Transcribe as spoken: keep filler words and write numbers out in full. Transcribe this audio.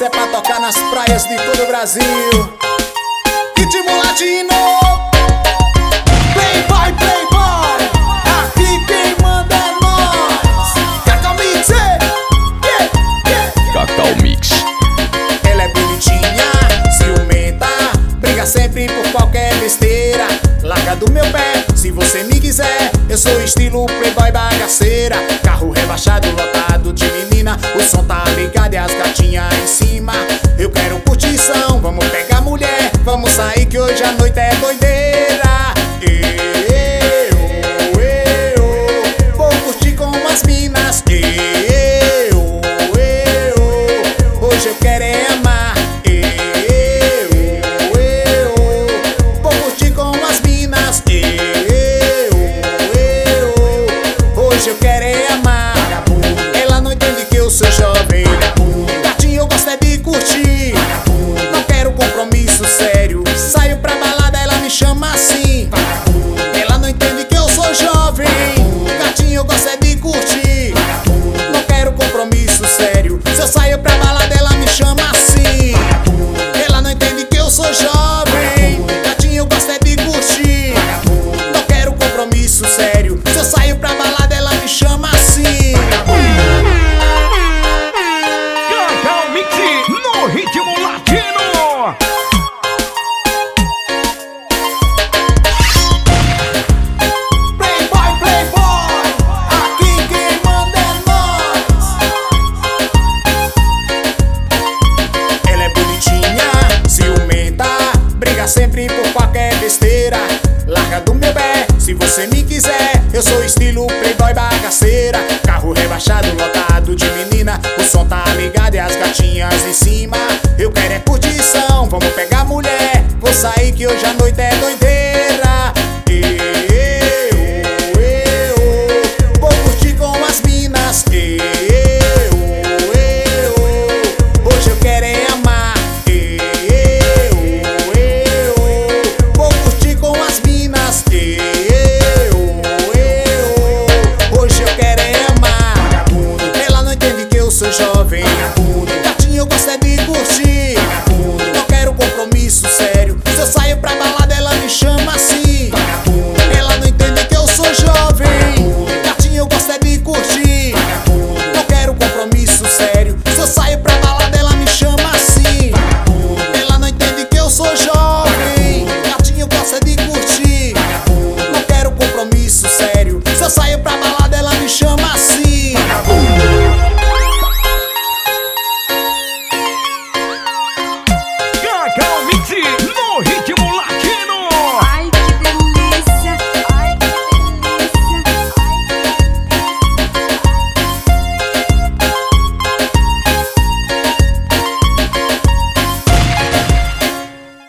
Essa é pra tocar nas praias de todo o Brasil. Ritmo latino. Playboy, playboy, aqui quem manda é nós. Cacau Mix, yeah, yeah. Cacau Mix. Ela é bonitinha, ciumenta, briga sempre por qualquer besteira. Larga do meu pé, se você me quiser. Eu sou estilo playboy bagaceira. Carro rebaixado, lotado de menina. O som tá ligado e as gatinhas em cima. Eu quero curtição, vamos pegar mulher. Vamos sair que hoje a noite é doideira. Eu, eu, vou curtir com as minas. Eu, eu, hoje eu quero é amar. Eu, eu, vou curtir com as minas. Eu, eu, hoje eu quero é amar. Ela não entende que eu sou jovem. Gatinho, eu gosto é de curtir. Não quero compromisso sério. Saio pra balada, ela me chama assim. Ela não entende que eu sou jovem. Gatinho, eu gosto é de curtir. Não quero compromisso sério. Se eu saio pra balada, ela me chama assim. Ela não entende que eu sou jovem. Gatinho, eu gosto é de curtir. Não quero compromisso sério. Se eu saio pra balada, ela me chama assim. Cacau Mix no ritmo latino. Playboy, playboy, aqui quem manda é nós. Ela é bonitinha, ciumenta, briga sempre por qualquer besteira. Larga do meu pé, se você me quiser. Eu sou estilo playboy bagaceira. Carro rebaixado, lotado de menina. O som tá ligado e as gatinhas em cima. Eu quero é curtição, vamos pegar mulher. Vou sair que hoje a noite é doideira. Eu, eu, vou curtir com as minas. Eu, eu, hoje eu quero é amar. Eu, eu, vou curtir com as minas. Eu, eu, hoje eu quero é amar. Ela não entende que eu sou jovem.